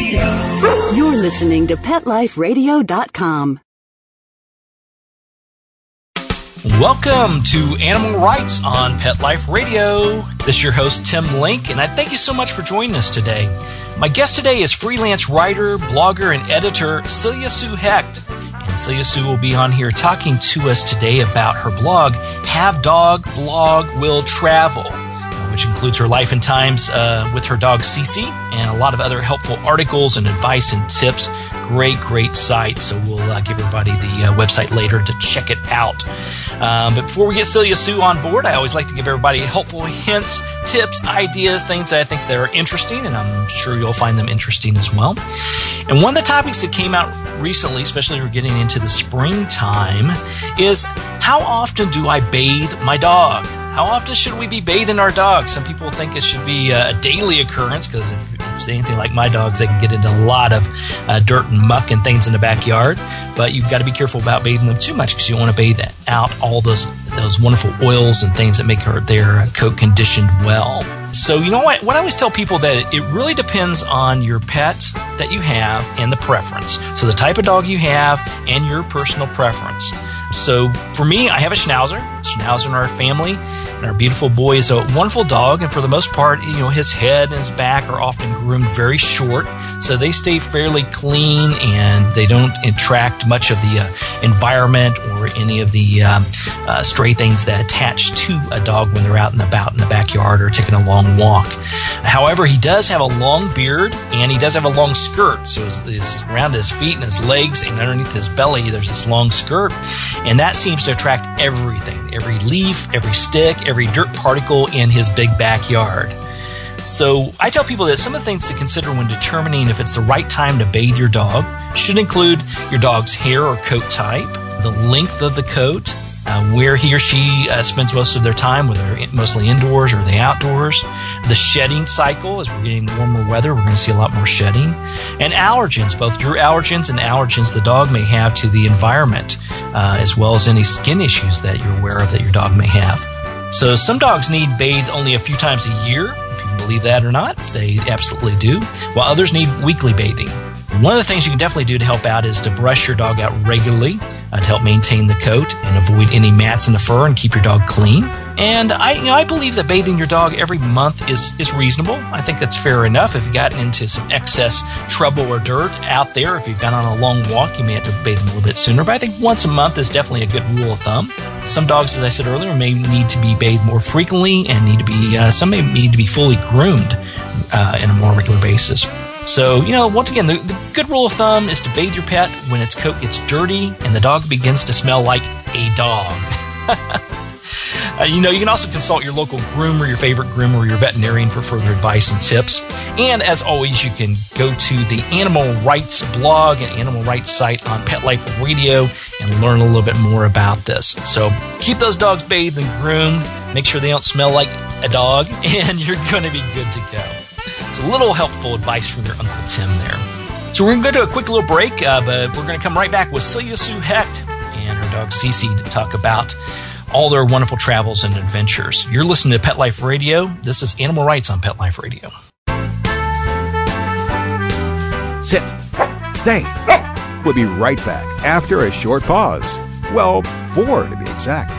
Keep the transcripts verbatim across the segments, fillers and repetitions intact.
Radio. You're listening to pet life radio dot com. Welcome to Animal Rights on Pet Life Radio. This is your host, Tim Link, and I thank you so much for joining us today. My guest today is freelance writer, blogger, and editor Celia Sue Hecht. And Celia Sue will be on here talking to us today about her blog, Have Dog, Blog, Will Travel, which includes her life and times uh, with her dog Cece and a lot of other helpful articles and advice and tips. Great, great site. So we'll uh, give everybody the uh, website later to check it out. Um, but before we get Celia Sue on board, I always like to give everybody helpful hints, tips, ideas, things that I think that are interesting, and I'm sure you'll find them interesting as well. And one of the topics that came out recently, especially as we're getting into the springtime, is how often do I bathe my dog? How often should we be bathing our dogs? Some people think it should be a daily occurrence because if, if it's anything like my dogs, they can get into a lot of uh, dirt and muck and things in the backyard. But you've got to be careful about bathing them too much because you don't want to bathe out all those those wonderful oils and things that make her, their coat conditioned well. So, you know what? What I always tell people that it really depends on your pet that you have and the preference. So the type of dog you have and your personal preference. So for me, I have a Schnauzer. Schnauzer in our family. And our beautiful boy is a wonderful dog. And for the most part, you know, his head and his back are often groomed very short. So they stay fairly clean and they don't attract much of the uh, environment or any of the um, uh, stray things that attach to a dog when they're out and about in the backyard or taking a long walk. However, he does have a long beard and he does have a long skirt. So his, his, around his feet and his legs and underneath his belly, there's this long skirt. And that seems to attract everything, every leaf, every stick, every dirt particle in his big backyard. So I tell people that some of the things to consider when determining if it's the right time to bathe your dog should include your dog's hair or coat type, the length of the coat, Uh, where he or she uh, spends most of their time, whether mostly indoors or the outdoors, the shedding cycle. As we're getting warmer weather, we're going to see a lot more shedding, and allergens, both your allergens and allergens the dog may have to the environment, uh, as well as any skin issues that you're aware of that your dog may have. So some dogs need bathed only a few times a year, if you believe that or not. They absolutely do, while others need weekly bathing. One of the things you can definitely do to help out is to brush your dog out regularly uh, to help maintain the coat and avoid any mats in the fur and keep your dog clean. And I, you know, I believe that bathing your dog every month is, is reasonable. I think that's fair enough. If you've gotten into some excess trouble or dirt out there, if you've gone on a long walk, you may have to bathe them a little bit sooner. But I think once a month is definitely a good rule of thumb. Some dogs, as I said earlier, may need to be bathed more frequently and need to be, uh, some may need to be fully groomed uh, on a more regular basis. So, you know, once again, the, the good rule of thumb is to bathe your pet when its coat gets dirty and the dog begins to smell like a dog. uh, you know, you can also consult your local groomer, your favorite groomer, or your veterinarian for further advice and tips. And as always, you can go to the Animal Rights blog and Animal Rights site on Pet Life Radio and learn a little bit more about this. So keep those dogs bathed and groomed. Make sure they don't smell like a dog, and you're going to be good to go. It's a little helpful advice from their Uncle Tim there. So we're going to go to a quick little break, uh, but we're going to come right back with Celia Sue Hecht and her dog Cece to talk about all their wonderful travels and adventures. You're listening to Pet Life Radio. This is Animal Rights on Pet Life Radio. Sit. Stay. We'll be right back after a short pause. Well, four to be exact.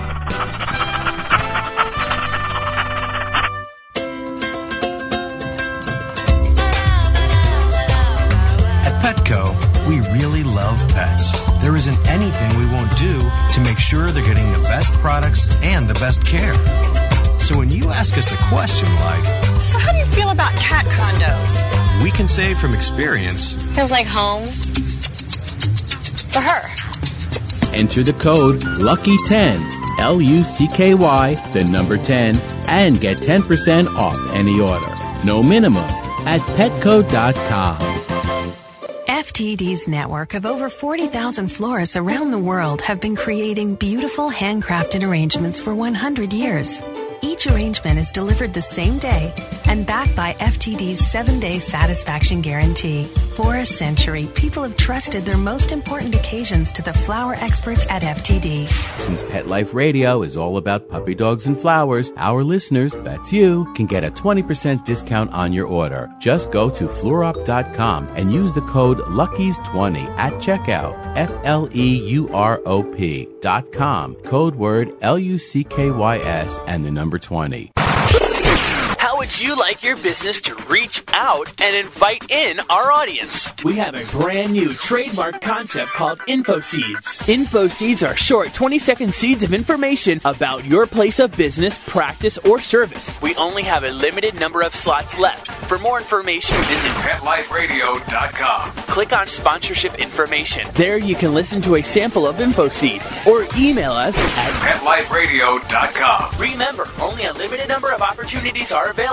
We really love pets. There isn't anything we won't do to make sure they're getting the best products and the best care. So when you ask us a question like, so how do you feel about cat condos? We can say from experience, feels like home for her. Enter the code lucky ten, L U C K Y, the number ten, and get ten percent off any order. No minimum at petco dot com. F T D's network of over forty thousand florists around the world have been creating beautiful handcrafted arrangements for one hundred years. Each arrangement is delivered the same day and backed by F T D's seven-day satisfaction guarantee. For a century, people have trusted their most important occasions to the flower experts at F T D. Since Pet Life Radio is all about puppy dogs and flowers, our listeners, that's you, can get a twenty percent discount on your order. Just go to fleurop dot com and use the code luckies twenty at checkout. F L E U R O P dot com. Code word L U C K Y S and the number twenty. How would you like your business to reach out and invite in our audience? We have a brand new trademark concept called Info Seeds. Info Seeds are short twenty-second seeds of information about your place of business, practice, or service. We only have a limited number of slots left. For more information, visit pet life radio dot com. Click on sponsorship information. There you can listen to a sample of Info Seed or email us at pet life radio dot com. Remember, only a limited number of opportunities are available.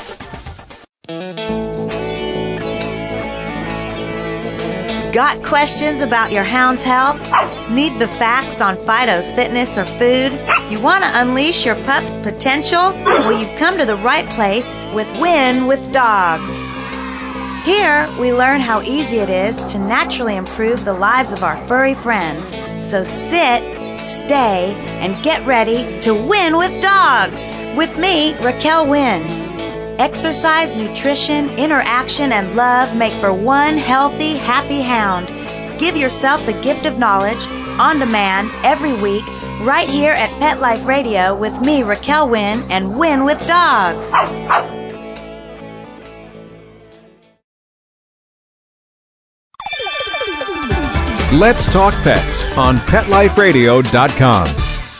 Got questions about your hound's health? Need the facts on Fido's fitness or food? You want to unleash your pup's potential? Well, you've come to the right place with Win with Dogs. Here, we learn how easy it is to naturally improve the lives of our furry friends. So sit, stay, and get ready to win with dogs. With me, Raquel Wynn. Exercise, nutrition, interaction, and love make for one healthy, happy hound. Give yourself the gift of knowledge on demand every week right here at Pet Life Radio with me, Raquel Wynn, and Win with Dogs. Let's Talk Pets on pet life radio dot com.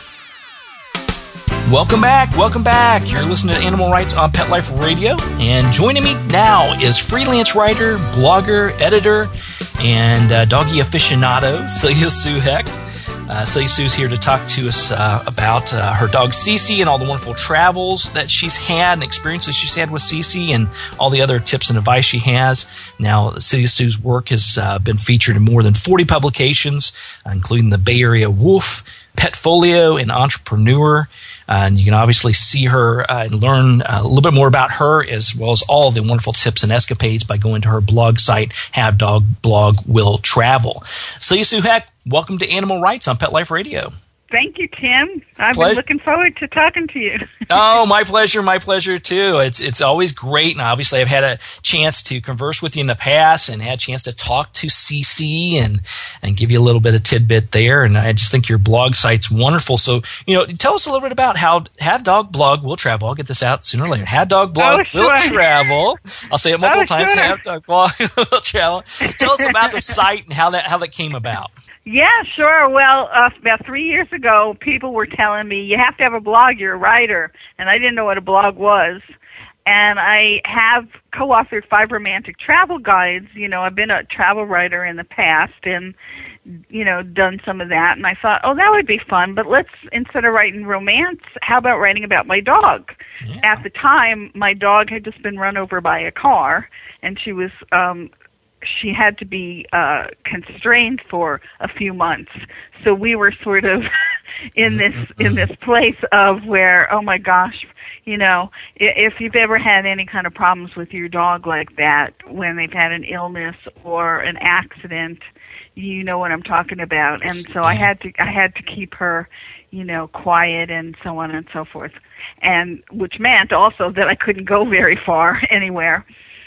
Welcome back, welcome back. You're listening to Animal Rights on Pet Life Radio, and joining me now is freelance writer, blogger, editor, and uh, doggy aficionado, Celia Sue Hecht. Uh, Celia Sue's here to talk to us uh, about uh, her dog Cece and all the wonderful travels that she's had and experiences she's had with Cece and all the other tips and advice she has. Now, Celia Sue's work has uh, been featured in more than forty publications, uh, including the Bay Area Wolf, Petfolio, and Entrepreneur. Uh, and you can obviously see her uh, and learn uh, a little bit more about her as well as all the wonderful tips and escapades by going to her blog site, Have Dog Blog Will Travel. Celia Sue Hecht, welcome to Animal Rights on Pet Life Radio. Thank you, Tim. I've Pleasure. been looking forward to talking to you. Oh, my pleasure, my pleasure too. It's it's always great, and obviously I've had a chance to converse with you in the past and had a chance to talk to Cece and and give you a little bit of tidbit there. And I just think your blog site's wonderful. So, you know, tell us a little bit about how Have Dog Blog Will Travel. I'll get this out sooner or later. Have Dog Blog oh, sure. Will Travel. I'll say it multiple oh, times. Sure. Have Dog Blog Will Travel. Tell us about the site and how that how that came about. Yeah, sure. Well, uh, about three years ago, people were telling me, you have to have a blog, you're a writer. And I didn't know what a blog was. And I have co-authored five romantic travel guides. You know, I've been a travel writer in the past and, you know, done some of that. And I thought, oh, that would be fun. But let's, instead of writing romance, how about writing about my dog? Yeah. At the time, my dog had just been run over by a car, and she was... um she had to be uh, constrained for a few months. So we were sort of in this in this place of where, oh my gosh, you know, if you've ever had any kind of problems with your dog like that, when they've had an illness or an accident, you know what I'm talking about. And so I had to I had to keep her, you know, quiet and so on and so forth. And which meant also that I couldn't go very far anywhere.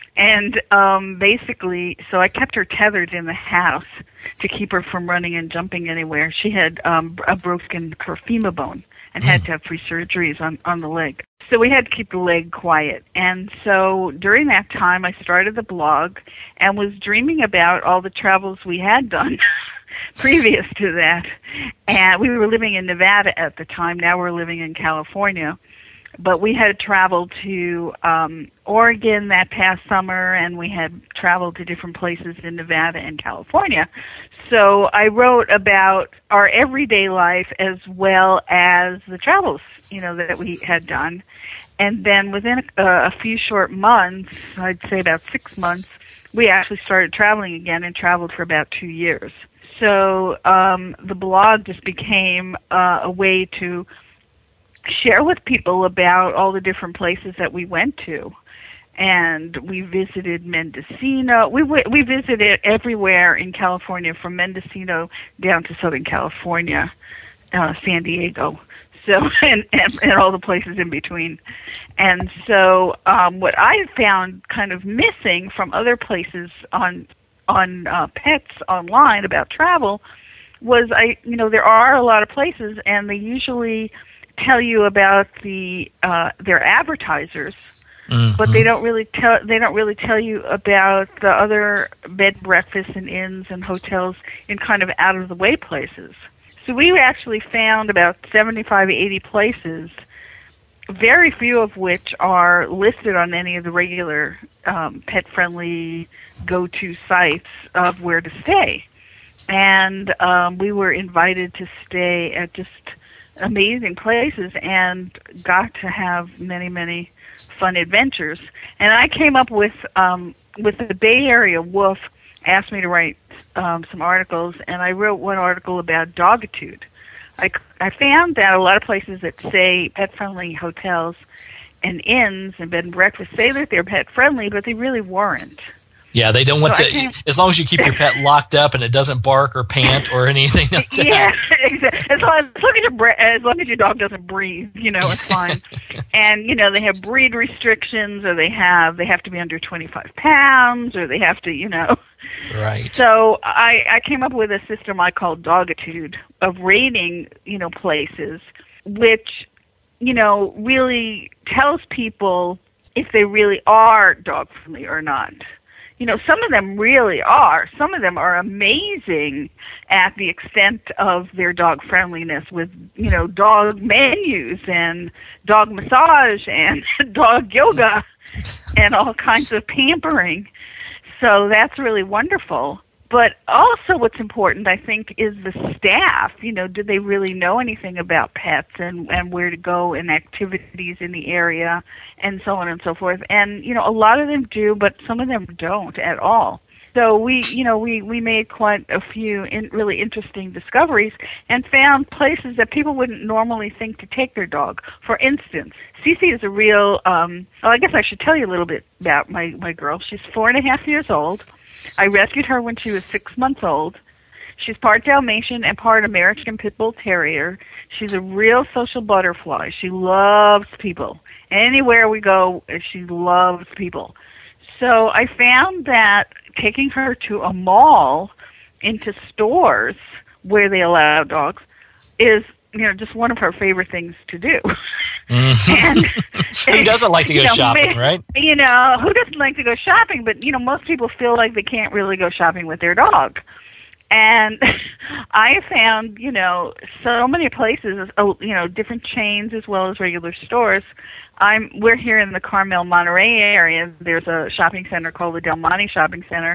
And um basically, so I kept her tethered in the house to keep her from running and jumping anywhere. She had um a broken her femur bone and mm. had to have three surgeries on, on the leg. So we had to keep the leg quiet. And so during that time, I started the blog and was dreaming about all the travels we had done previous to that. And we were living in Nevada at the time. Now we're living in California. But we had traveled to um, Oregon that past summer, and we had traveled to different places in Nevada and California. So I wrote about our everyday life as well as the travels, you know, that we had done. And then within a, a few short months, I'd say about six months, we actually started traveling again and traveled for about two years. So um, the blog just became uh, a way to share with people about all the different places that we went to. And we visited Mendocino. We w- we visited everywhere in California, from Mendocino down to Southern California, uh, San Diego. So and, and and all the places in between. And so um, what I found kind of missing from other places on on uh, pets online about travel was I you know there are a lot of places, and they usually tell you about the uh, their advertisers, mm-hmm. but they don't really tell they don't really tell you about the other bed and breakfasts and inns and hotels in kind of out of the way places. So we actually found about seventy-five, eighty places, very few of which are listed on any of the regular um, pet-friendly go-to sites of where to stay. And um, we were invited to stay at just amazing places and got to have many, many fun adventures. And I came up with, um, with the Bay Area Wolf asked me to write um, some articles, and I wrote one article about dogitude. I, I found that a lot of places that say pet-friendly hotels and inns and bed and breakfast say that they're pet-friendly, but they really weren't. Yeah, they don't want so to, as long as you keep your pet locked up and it doesn't bark or pant or anything like that. Yeah, exactly. As long as, as, long as, your, as long as your dog doesn't breathe, you know, it's fine. And, you know, they have breed restrictions, or they have, they have to be under twenty-five pounds, or they have to, you know. Right. So I, I came up with a system I call Dogitude, of rating, you know, places, which, you know, really tells people if they really are dog-friendly or not. You know, some of them really are. Some of them are amazing at the extent of their dog friendliness with, you know, dog menus and dog massage and dog yoga and all kinds of pampering. So that's really wonderful. But also what's important, I think, is the staff. You know, do they really know anything about pets and, and where to go and activities in the area and so on and so forth. And, you know, a lot of them do, but some of them don't at all. So we, you know, we, we made quite a few in, really interesting discoveries and found places that people wouldn't normally think to take their dog. For instance, Cece is a real, um, well, I guess I should tell you a little bit about my, my girl. She's four and a half years old. I rescued her when she was six months old. She's part Dalmatian and part American Pit Bull Terrier. She's a real social butterfly. She loves people. Anywhere we go, she loves people. So I found that taking her to a mall, into stores where they allow dogs, is, you know, just one of her favorite things to do. Mm-hmm. And, who doesn't like to go you know, shopping, right? You know, who doesn't like to go shopping? But, you know, most people feel like they can't really go shopping with their dog. And I found, you know, so many places, you know, different chains as well as regular stores. I'm we're here in the Carmel, Monterey area. There's a shopping center called the Del Monte Shopping Center.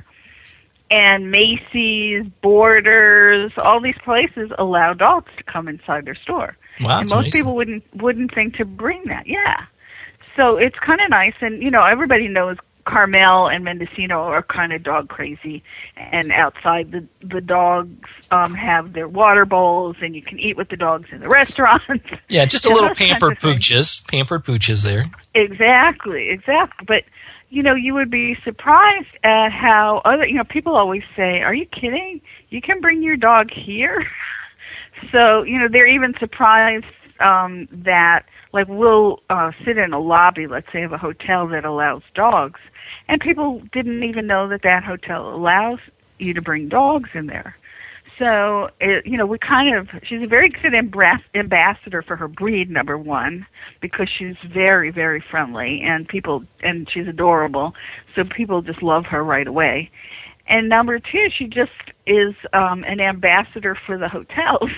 And Macy's, Borders, all these places allow dogs to come inside their store. Wow, and most amazing. people wouldn't wouldn't think to bring that. Yeah. So it's kind of nice. And, you know, everybody knows Carmel and Mendocino are kind of dog crazy, and outside the the dogs um, have their water bowls, and you can eat with the dogs in the restaurants. Yeah, just a little pampered pooches, pampered pooches there. Exactly, exactly. But you know, you would be surprised at how other you know people always say, "Are you kidding? You can bring your dog here?" So you know, they're even surprised um, that like we'll uh, sit in a lobby, let's say, of a hotel that allows dogs. And people didn't even know that that hotel allows you to bring dogs in there. So, it, you know, we kind of, she's a very good ambassador for her breed, number one, because she's very, very friendly, and people, and she's adorable, so people just love her right away. And number two, she just is um, an ambassador for the hotels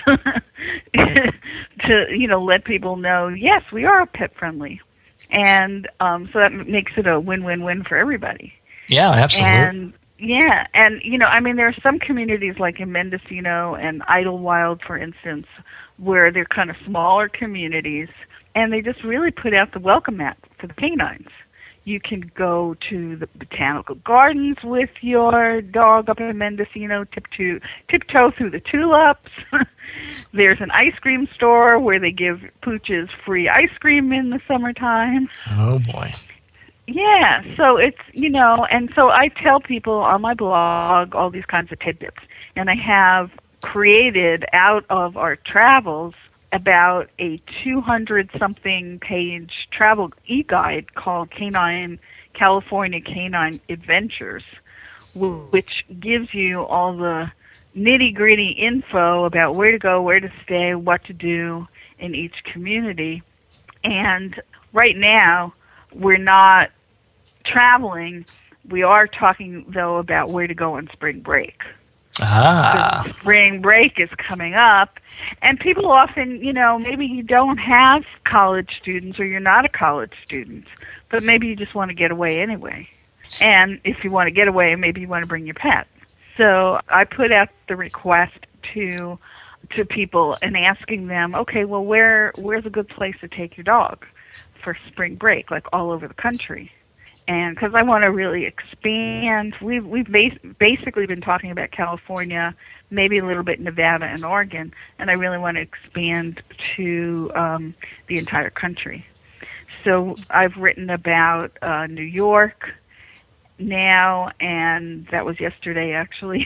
to, you know, let people know, yes, we are pet friendly. And um, so that makes it a win-win-win for everybody. Yeah, absolutely. And yeah, and you know, I mean, there are some communities like in Mendocino and Idlewild, for instance, where they're kind of smaller communities, and they just really put out the welcome mat for the canines. You can go to the botanical gardens with your dog up in Mendocino, tiptoe, tiptoe through the tulips. There's an ice cream store where they give pooches free ice cream in the summertime. Oh, boy. Yeah, so it's, you know, and so I tell people on my blog all these kinds of tidbits. And I have created out of our travels about a two hundred something page travel e-guide called Canine California Canine Adventures, which gives you all the nitty-gritty info about where to go, where to stay, what to do in each community. And right now, we're not traveling. We are talking, though, about where to go on spring break. Ah. So spring break is coming up, and people often, you know, maybe you don't have college students or you're not a college student, but maybe you just want to get away anyway. And if you want to get away, maybe you want to bring your pet. So I put out the request to to people and asking them, okay, well, where where's a good place to take your dog for spring break, like all over the country? And because I want to really expand, we've we've bas- basically been talking about California, maybe a little bit Nevada and Oregon, and I really want to expand to um, the entire country. So I've written about uh, New York now, and that was yesterday actually,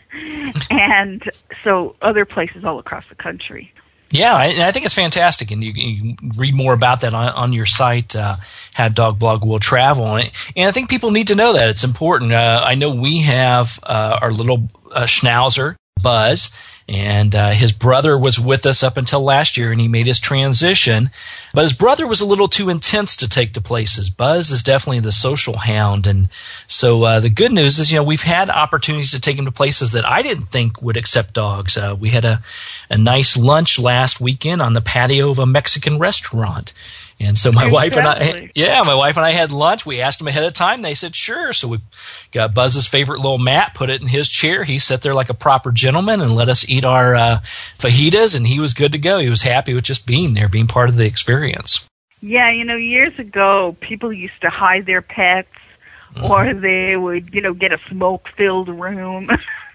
and so other places all across the country. Yeah, I, I think it's fantastic, and you, you can read more about that on, on your site, uh, How Dog Blog Will Travel, and, and I think people need to know that. It's important. Uh, I know we have uh, our little uh, schnauzer, Buzz, and uh, his brother was with us up until last year, and he made his transition. But his brother was a little too intense to take to places. Buzz is definitely the social hound, and so uh, the good news is, you know, we've had opportunities to take him to places that I didn't think would accept dogs. Uh, we had a, a nice lunch last weekend on the patio of a Mexican restaurant. And so my Exactly. wife and I, yeah, my wife and I had lunch. We asked them ahead of time. They said, sure. So we got Buzz's favorite little mat, put it in his chair. He sat there like a proper gentleman and let us eat our uh, fajitas, and he was good to go. He was happy with just being there, being part of the experience. Yeah, you know, years ago, people used to hide their pets, mm-hmm. or they would, you know, get a smoke-filled room.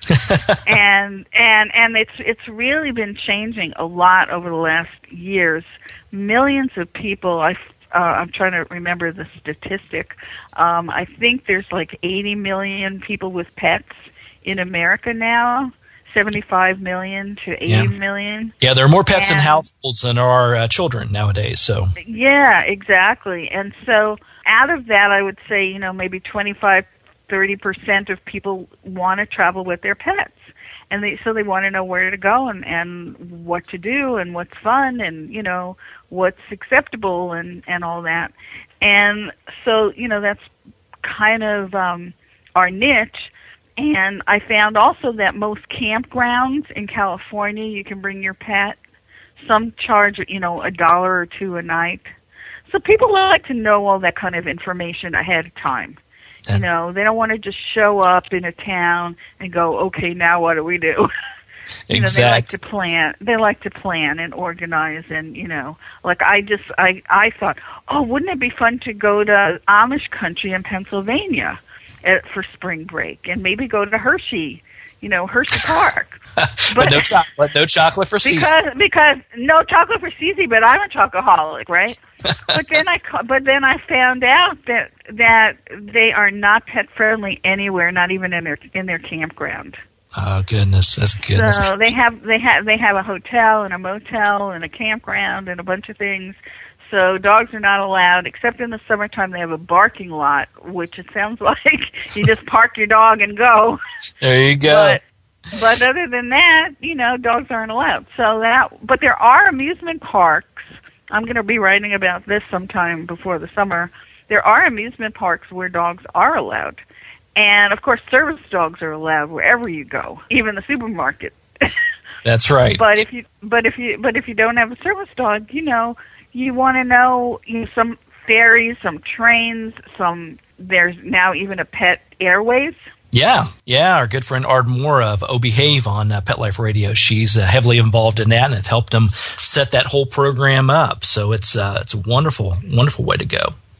and and and it's it's really been changing a lot over the last years. Millions of people, I, uh, I'm trying to remember the statistic, um, I think there's like eighty million people with pets in America now, seventy-five million to eighty yeah. million. Yeah, there are more pets and, in households than there are uh, children nowadays. So yeah, exactly. And so out of that, I would say, you know, maybe twenty-five, thirty percent of people want to travel with their pets. And they, so they want to know where to go and, and what to do and what's fun and, you know, what's acceptable and, and all that. And so, you know, that's kind of um, our niche. And I found also that most campgrounds in California, you can bring your pet. Some charge, you know, a dollar or two a night. So people like to know all that kind of information ahead of time. You know, they don't want to just show up in a town and go, okay, now what do we do? you exactly. know, they like to plan. They like to plan and organize, and you know, like I just, I, I thought, oh, wouldn't it be fun to go to Amish country in Pennsylvania at, for spring break, and maybe go to Hershey. You know, Hershey Park. but, but no chocolate, no chocolate for Cece. Because because no chocolate for Cece, but I'm a chocoholic, right? but then I but then I found out that that they are not pet friendly anywhere, not even in their in their campground. Oh goodness, that's goodness. So they have they have they have a hotel and a motel and a campground and a bunch of things. So dogs are not allowed, except in the summertime. They have a barking lot, which it sounds like you just park your dog and go. There you go. But, but other than that, you know, dogs aren't allowed. So that, but there are amusement parks. I'm going to be writing about this sometime before the summer. There are amusement parks where dogs are allowed, and of course, service dogs are allowed wherever you go, even the supermarket. That's right. But if you, but if you, but if you don't have a service dog, you know. You want to know, you know, some ferries, some trains, some, there's now even a Pet Airways. Yeah, yeah. Our good friend Ardmore of Oh Behave on uh, Pet Life Radio, she's uh, heavily involved in that and have helped them set that whole program up. So it's uh, it's a wonderful, wonderful way to go.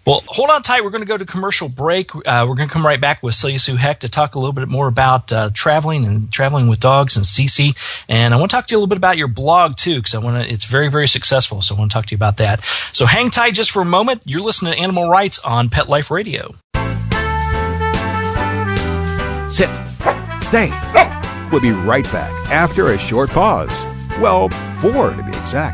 Well, hold on tight. We're going to go to commercial break. Uh, we're going to come right back with Celia Sue Heck to talk a little bit more about uh, traveling and traveling with dogs and Cece. And I want to talk to you a little bit about your blog, too, because I want to. It's very, very successful, so I want to talk to you about that. So hang tight just for a moment. You're listening to Animal Rights on Pet Life Radio. Sit. Stay. We'll be right back after a short pause. Well, four to be exact.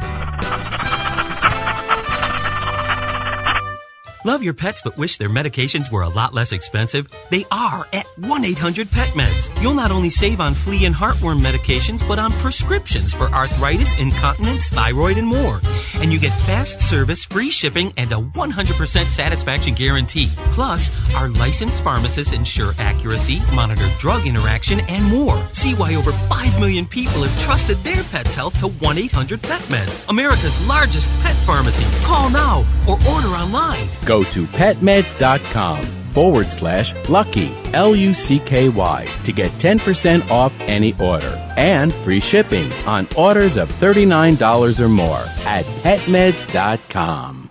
Love your pets but wish their medications were a lot less expensive? They are at one eight hundred pet meds. You'll not only save on flea and heartworm medications, but on prescriptions for arthritis, incontinence, thyroid, and more. And you get fast service, free shipping, and a one hundred percent satisfaction guarantee. Plus, our licensed pharmacists ensure accuracy, monitor drug interaction, and more. See why over five million people have trusted their pet's health to one eight hundred pet meds, America's largest pet pharmacy. Call now or order online. Go to petmeds.com forward slash lucky, L U C K Y, to get ten percent off any order and free shipping on orders of thirty-nine dollars or more at petmeds dot com.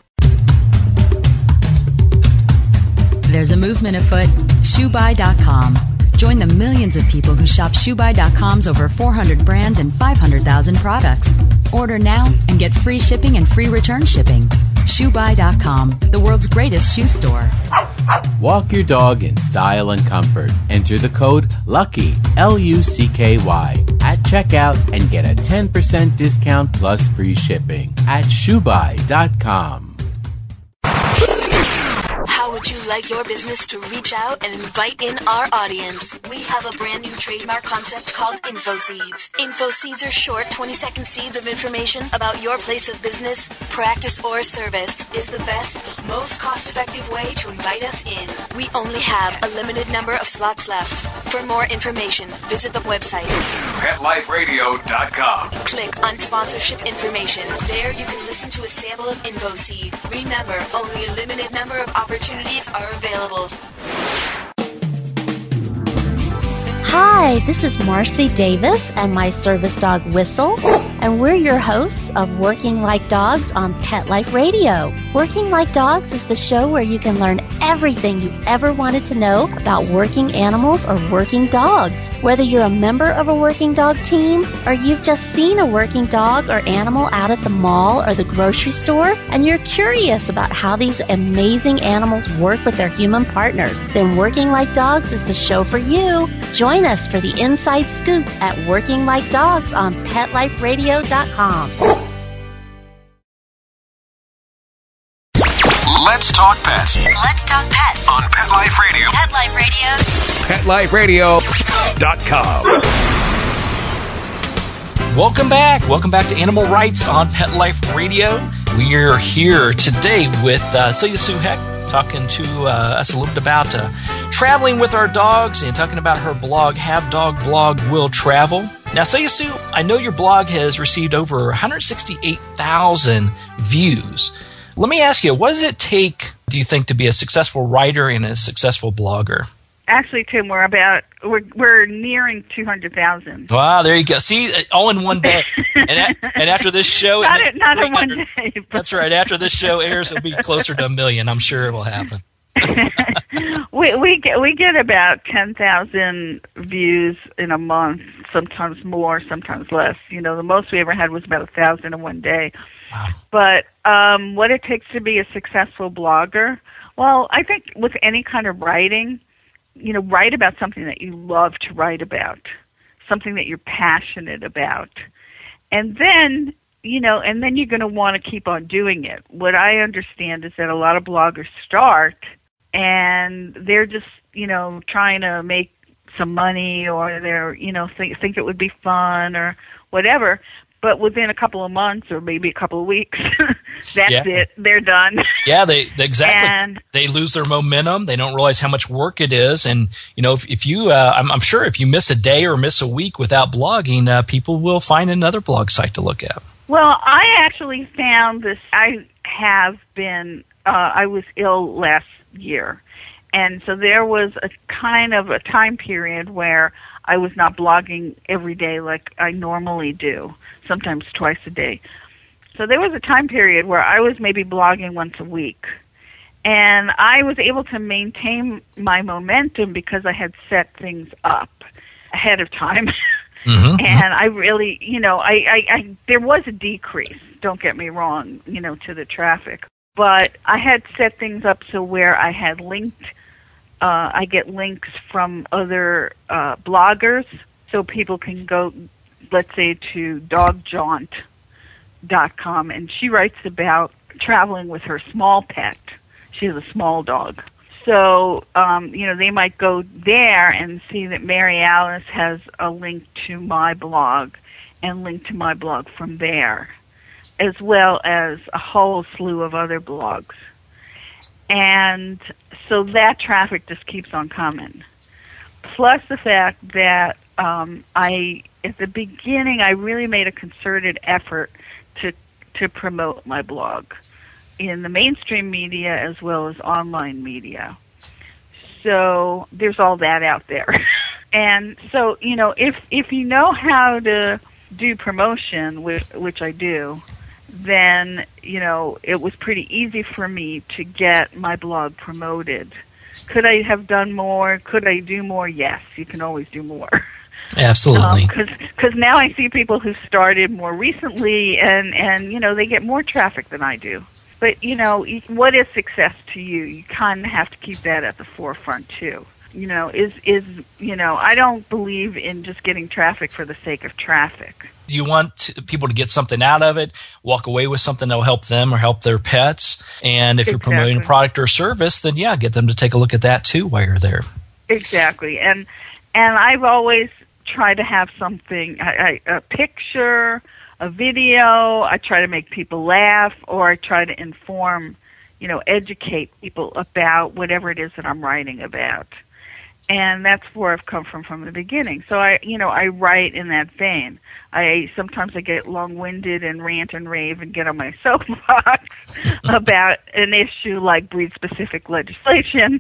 There's a movement afoot. shoebuy dot com. Join the millions of people who shop shoebuy dot com's over four hundred brands and five hundred thousand products. Order now and get free shipping and free return shipping. shoebuy dot com, the world's greatest shoe store. Walk your dog in style and comfort. Enter the code LUCKY, L U C K Y, at checkout and get a ten percent discount plus free shipping at shoebuy dot com. How would you like your business to reach out and invite in our audience? We have a brand new trademark concept called InfoSeeds. InfoSeeds are short twenty-second seeds of information about your place of business, practice, or service. Is the best, most cost-effective way to invite us in. We only have a limited number of slots left. For more information, visit the website pet life radio dot com. Click on sponsorship information. There you can listen to a sample of InfoSeed. Remember, only a limited number of opportunities are available. Hi, this is Marcy Davis and my service dog Whistle, and we're your hosts of Working Like Dogs on Pet Life Radio. Working Like Dogs is the show where you can learn everything you ever wanted to know about working animals or working dogs. Whether you're a member of a working dog team or you've just seen a working dog or animal out at the mall or the grocery store and you're curious about how these amazing animals work with their human partners, then Working Like Dogs is the show for you. Join us for the inside scoop at Working Like Dogs on pet life radio dot com. Let's talk pets. Let's talk pets On Pet Life Radio. Pet Life Radio. pet life radio dot com. Welcome back. Welcome back to Animal Rights on Pet Life Radio. We are here today with uh, Celia Sue Heck, talking to uh, us a little bit about uh, traveling with our dogs and talking about her blog, Have Dog Blog Will Travel. Now, Celia Sue, I know your blog has received over one hundred sixty-eight thousand views. Let me ask you, what does it take, do you think, to be a successful writer and a successful blogger? Actually, Tim, we're about we're we're nearing two hundred thousand. Wow, there you go. See, all in one day. and, a, and after this show, not, it, not right in one after, day. But. That's right. After this show airs, it'll be closer to a million. I'm sure it will happen. we we get we get about ten thousand views in a month. Sometimes more, sometimes less. You know, the most we ever had was about a thousand in one day. Wow. But um, what it takes to be a successful blogger? Well, I think with any kind of writing, you know, write about something that you love to write about, something that you're passionate about. And then, you know, and then you're going to want to keep on doing it. What I understand is that a lot of bloggers start and they're just, you know, trying to make some money or they're, you know, think, think it would be fun or whatever. But within a couple of months or maybe a couple of weeks, that's yeah. it. They're done. Yeah, they, they exactly. And, they lose their momentum. They don't realize how much work it is. And, you know, if, if you, uh, I'm, I'm sure if you miss a day or miss a week without blogging, uh, people will find another blog site to look at. Well, I actually found this. I have been, uh, I was ill last year. And so there was a kind of a time period where I was not blogging every day like I normally do, sometimes twice a day. So there was a time period where I was maybe blogging once a week. And I was able to maintain my momentum because I had set things up ahead of time. Mm-hmm. And I really, you know, I, I, I, there was a decrease, don't get me wrong, you know, to the traffic. But I had set things up so where I had linked, uh, I get links from other uh, bloggers so people can go, let's say, to dog jaunt dot com, and she writes about traveling with her small pet. She has a small dog. So, um, you know, they might go there and see that Mary Alice has a link to my blog and link to my blog from there, as well as a whole slew of other blogs. And so that traffic just keeps on coming. Plus the fact that um, I, at the beginning, I really made a concerted effort to to promote my blog in the mainstream media as well as online media. So there's all that out there. And so, you know, if if you know how to do promotion, which, which I do, then, you know, it was pretty easy for me to get my blog promoted. Could I have done more? Could I do more? Yes, you can always do more. Absolutely. Because um, now I see people who started more recently, and, and, you know, they get more traffic than I do. But, you know, what is success to you? You kind of have to keep that at the forefront, too. You know, is, is you know, I don't believe in just getting traffic for the sake of traffic. You want people to get something out of it, walk away with something that will help them or help their pets. And if you're Exactly. promoting a product or service, then, yeah, get them to take a look at that, too, while you're there. Exactly. And and I've always tried to have something, I, I, a picture, a video. I try to make people laugh, or I try to inform, you know, educate people about whatever it is that I'm writing about. And that's where I've come from from the beginning. So I, you know, I write in that vein. I sometimes I get long-winded and rant and rave and get on my soapbox about an issue like breed-specific legislation.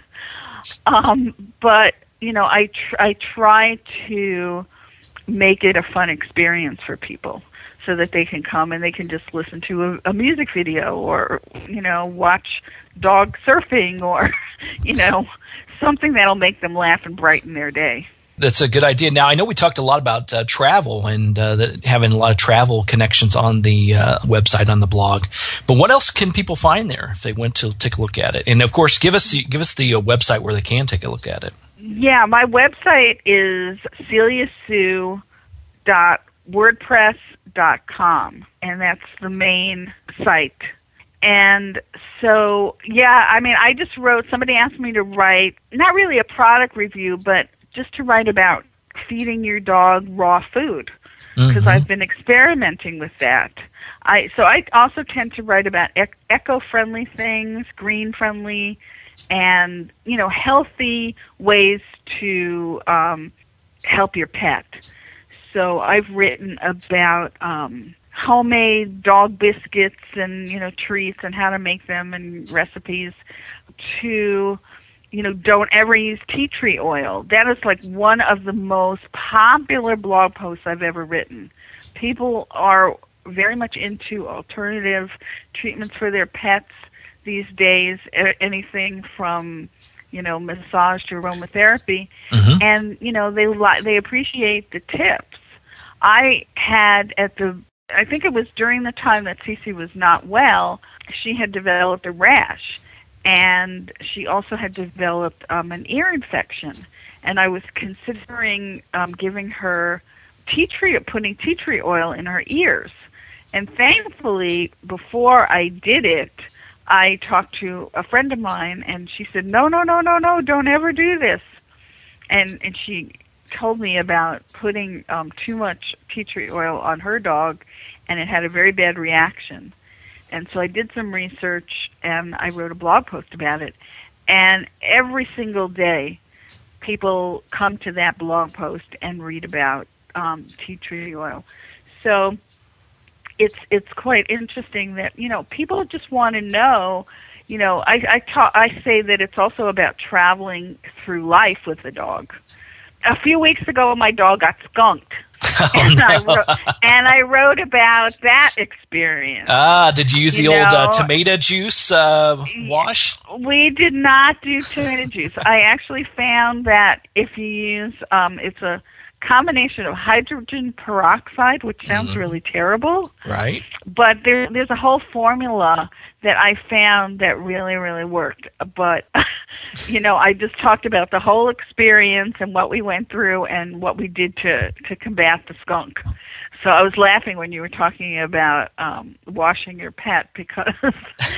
Um, but you know, I tr- I try to make it a fun experience for people, so that they can come and they can just listen to a, a music video, or, you know, watch dog surfing, or, you know, something that'll make them laugh and brighten their day. That's a good idea. Now, I know we talked a lot about uh, travel and uh, that having a lot of travel connections on the uh, website, on the blog. But what else can people find there if they went to take a look at it? And, of course, give us give us the uh, website where they can take a look at it. Yeah, my website is celia sue dot wordpress dot com, and that's the main site. And so, yeah, I mean, I just wrote, somebody asked me to write, not really a product review, but just to write about feeding your dog raw food, because mm-hmm. I've been experimenting with that. I So I also tend to write about ec- eco-friendly things, green-friendly, and, you know, healthy ways to um, help your pet. So I've written about um, homemade dog biscuits and, you know, treats and how to make them and recipes, to, you know, don't ever use tea tree oil. That is like one of the most popular blog posts I've ever written. People are very much into alternative treatments for their pets these days, anything from, you know, massage to aromatherapy. Mm-hmm. And, you know, they li- they appreciate the tips. I had at the, I think it was during the time that Cece was not well, she had developed a rash, and she also had developed um, an ear infection. And I was considering um, giving her tea tree, putting tea tree oil in her ears. And thankfully, before I did it, I talked to a friend of mine, and she said, no, no, no, no, no, don't ever do this. And and she told me about putting um, too much tea tree oil on her dog, and it had a very bad reaction. And so I did some research, and I wrote a blog post about it. And every single day, people come to that blog post and read about um, tea tree oil. So it's it's quite interesting that, you know, people just want to know. You know, I I, ta- I say that it's also about traveling through life with the dog. A few weeks ago, my dog got skunked. Oh, and, no. I wrote, and I wrote about that experience. Ah, did you use You the old know, uh, tomato juice uh, wash? We did not do tomato juice. I actually found that if you use, um, it's a combination of hydrogen peroxide, which sounds Mm-hmm. really terrible, Right. but there, there's a whole formula that I found that really, really worked. But, you know, I just talked about the whole experience and what we went through and what we did to, to combat the skunk. So I was laughing when you were talking about um, washing your pet because of,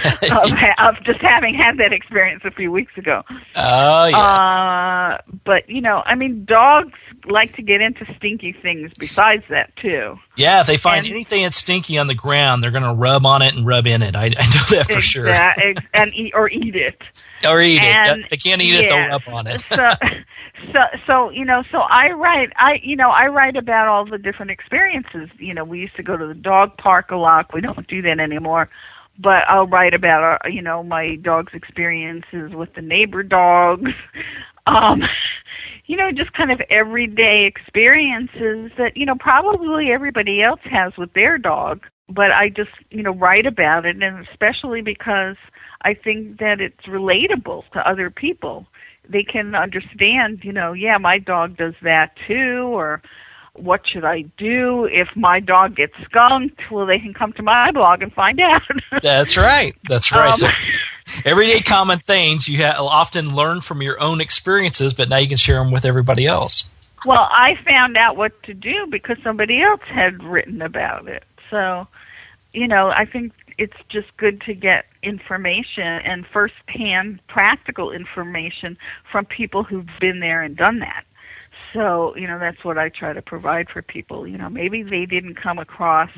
of just having had that experience a few weeks ago. Oh, yes. Uh, but, you know, I mean, dogs like to get into stinky things besides that, too. Yeah, if they find and, anything that's stinky on the ground, they're going to rub on it and rub in it. I, I know that for sure. Ex- and eat, or eat it. Or eat and, it. If they can't eat it, yeah, they'll rub on it. so, so, so, you know, so I write, I, you know, I write about all the different experiences. You know, we used to go to the dog park a lot. We don't do that anymore. But I'll write about, uh, you know, my dog's experiences with the neighbor dogs. Um, you know, just kind of everyday experiences that, you know, probably everybody else has with their dog. But I just, you know, write about it, and especially because I think that it's relatable to other people. They can understand, you know, yeah, my dog does that too, or what should I do if my dog gets skunked? Well, they can come to my blog and find out. That's right. That's right. Um, so everyday common things you ha- often learn from your own experiences, but now you can share them with everybody else. Well, I found out what to do because somebody else had written about it. So, you know, I think it's just good to get information and first-hand practical information from people who've been there and done that. So, you know, that's what I try to provide for people. You know, maybe they didn't come across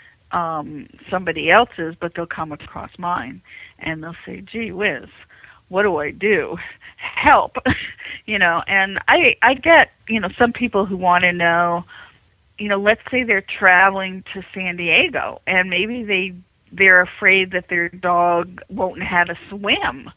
um, somebody else's, but they'll come across mine, and they'll say, gee whiz, what do I do? Help. you know, and I, I get, you know, some people who want to know, you know, let's say they're traveling to San Diego, and maybe they, they're afraid that their dog won't know how to swim.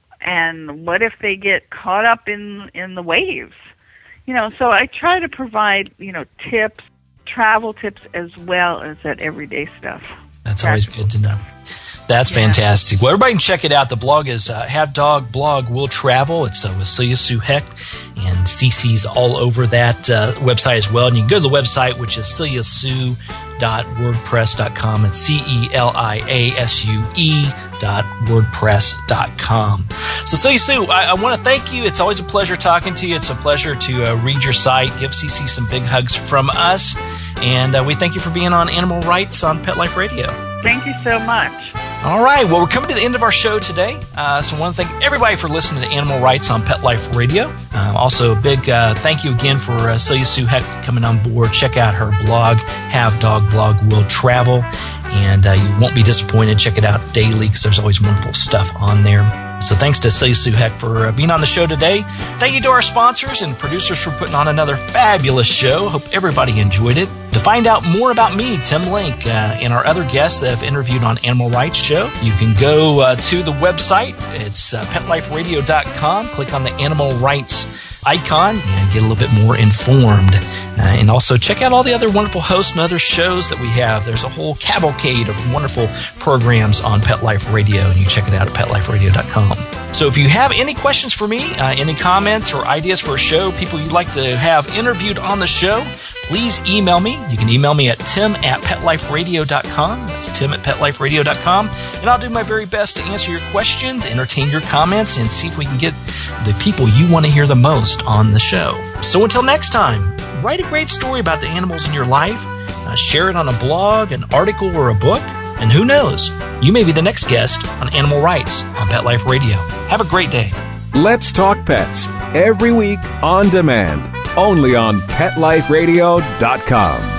And what if they get caught up in, in the waves? You know, so I try to provide, you know, tips, travel tips, as well as that everyday stuff. That's always good to know. That's Yeah. fantastic. Well, everybody can check it out. The blog is uh, Have Dog Blog Will Travel. It's uh, with Celia Sue Hecht, and Cece's all over that uh, website as well. And you can go to the website, which is celia sue dot wordpress dot com. It's C E L I A S U E dot wordpress dot com. So, Celia Sue, I, I want to thank you. It's always a pleasure talking to you. It's a pleasure to uh, read your site. Give Cece some big hugs from us. And uh, we thank you for being on Animal Rights on Pet Life Radio. Thank you so much. All right. Well, we're coming to the end of our show today. Uh, so I want to thank everybody for listening to Animal Rights on Pet Life Radio. Um, also, a big uh, thank you again for uh, Celia Sue Hecht coming on board. Check out her blog, Have Dog Blog Will Travel. And uh, you won't be disappointed. Check it out daily because there's always wonderful stuff on there. So thanks to Celia Sue Hecht for uh, being on the show today. Thank you to our sponsors and producers for putting on another fabulous show. Hope everybody enjoyed it. To find out more about me, Tim Link, uh, and our other guests that have interviewed on Animal Rights Show, you can go uh, to the website. It's uh, pet life radio dot com. Click on the Animal Rights icon and get a little bit more informed. Uh, and also check out all the other wonderful hosts and other shows that we have. There's a whole cavalcade of wonderful programs on Pet Life Radio, and you can check it out at pet life radio dot com. So if you have any questions for me, uh, any comments or ideas for a show, people you'd like to have interviewed on the show, please email me. You can email me at tim at pet life radio dot com. That's tim at pet life radio dot com. And I'll do my very best to answer your questions, entertain your comments, and see if we can get the people you want to hear the most on the show. So until next time, write a great story about the animals in your life. Uh, share it on a blog, an article, or a book. And who knows, you may be the next guest on Animal Rights on Pet Life Radio. Have a great day. Let's Talk Pets, every week on demand, only on pet life radio dot com.